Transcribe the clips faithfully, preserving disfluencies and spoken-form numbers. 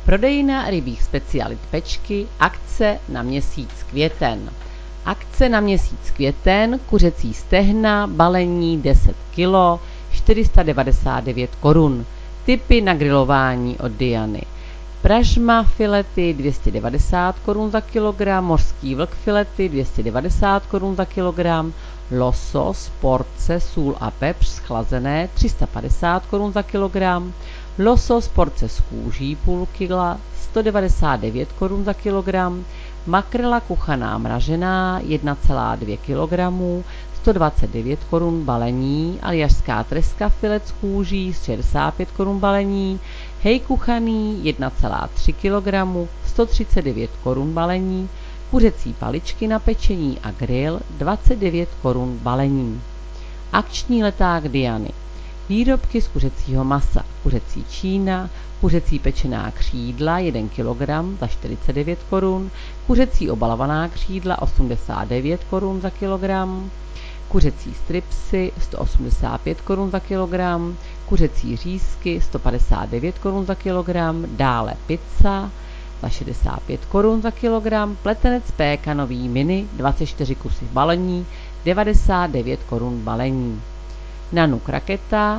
Prodejna rybích specialit Pečky, akce na měsíc květen. Akce na měsíc květen, kuřecí stehna, balení deset kilo, čtyři sta devadesát devět korun. Tipy na grilování od Diany. Pražma filety dvě stě devadesát korun za kilogram, mořský vlk filety dvě stě devadesát korun za kilogram, losos, porce, sůl a pepř schlazené tři sta padesát korun za kilogram, losos, porce s kůží půl kila sto devadesát devět korun za kilogram, makrela kuchaná mražená jedna celá dvě kilogramu, sto dvacet devět korun balení, aljašská treska filet s kůží šedesát pět korun balení, hej kuchaný jedna celá tři kilogramu, sto třicet devět korun balení, kuřecí paličky na pečení a grill dvacet devět korun balení. Akční leták Diany. Výrobky z kuřecího masa, kuřecí čína, kuřecí pečená křídla jeden kilogram za čtyřicet devět korun, kuřecí obalovaná křídla osmdesát devět korun za kilogram, kuřecí stripsy sto osmdesát pět korun za kilogram, kuřecí řízky sto padesát devět korun za kilogram, dále pizza za šedesát pět korun za kilogram, pletenec pékanový mini dvacet čtyři kusy balení devadesát devět korun balení. Nanuk raketa,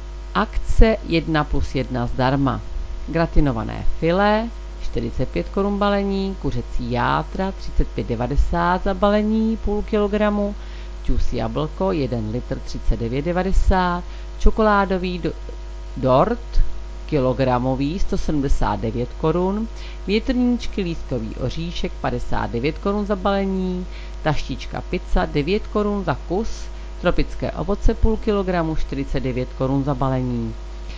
akce jedna plus jedna zdarma. Gratinované filé čtyřicet pět korun balení, kuřecí játra třicet pět devadesát za balení půl kilogramu, juice jablko jeden litr třicet devět devadesát, čokoládový do, dort kilogramový sto sedmdesát devět korun, větrníčky lístkový oříšek padesát devět korun za balení, taštička pizza devět korun za kus, tropické ovoce půl kilogramu čtyřicet devět korun za balení.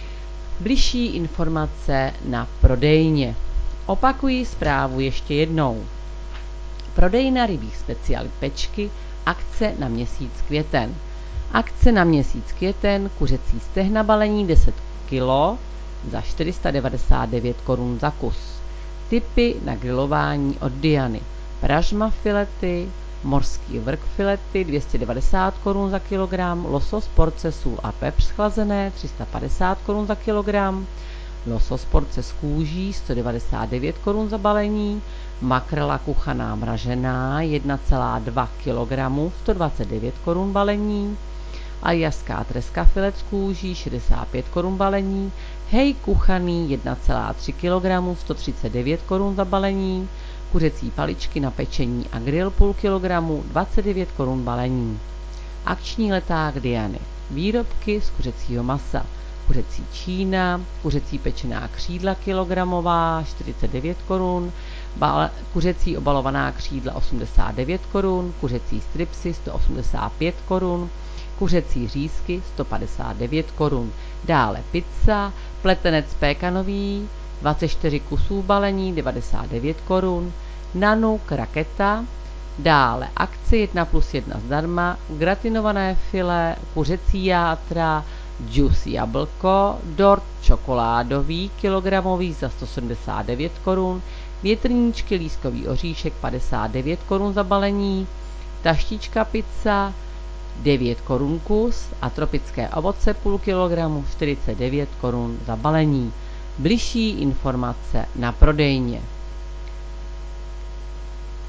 Bližší informace na prodejně. Opakuji zprávu ještě jednou. Prodejna rybích specialit Pečky, akce na měsíc květen. Akce na měsíc květen, kuřecí stehna balení deset kilo za čtyři sta devadesát devět korun za kus. Tipy na grilování od Diany. Pražma filety, mořský vrk filety dvě stě devadesát korun za kilogram, losos porce sůl a pepř schlazené tři sta padesát korun za kilogram, losos porce s kůží sto devadesát devět korun za balení, makrela kuchaná mražená jedna celá dva kilogramu sto dvacet devět korun balení, aljašská treska filet s kůží šedesát pět korun balení, hej kuchaný jedna celá tři kilogramu sto třicet devět korun za balení, kuřecí paličky na pečení a grill půl kilogramu dvacet devět korun balení. Akční leták Diany. Výrobky z kuřecího masa. Kuřecí čína, kuřecí pečená křídla kilogramová čtyřicet devět korun, bal, kuřecí obalovaná křídla osmdesát devět korun, kuřecí stripsy sto osmdesát pět korun, kuřecí řízky sto padesát devět korun. Dále pizza, pletenec pékanový dvacet čtyři kusů balení devadesát devět korun, nanuk raketa, dále akce jedna plus jedna zdarma, gratinované filé, kuřecí játra, juice jablko, dort čokoládový kilogramový za sto sedmdesát devět korun, větrníčky lístkový oříšek padesát devět korun za balení, taštička pizza devět korun kus a tropické ovoce půl kilogramu čtyřicet devět korun za balení. Bližší informace na prodejně.